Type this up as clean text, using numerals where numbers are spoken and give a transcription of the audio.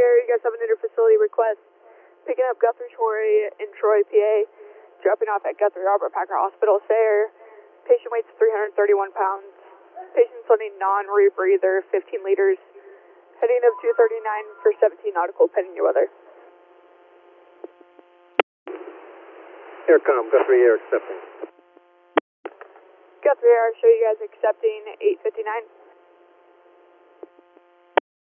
Air, you guys have an inter-facility request. Picking up Guthrie Torrey in Troy, PA. Dropping off at Guthrie Robert Packer Hospital, Sayre. Patient weighs 331 pounds. Patient's on a non-rebreather, 15 liters. Heading of 239 for 17 nautical, pending your weather. Aircom, Guthrie Air accepting. Guthrie Air, show you guys accepting 859.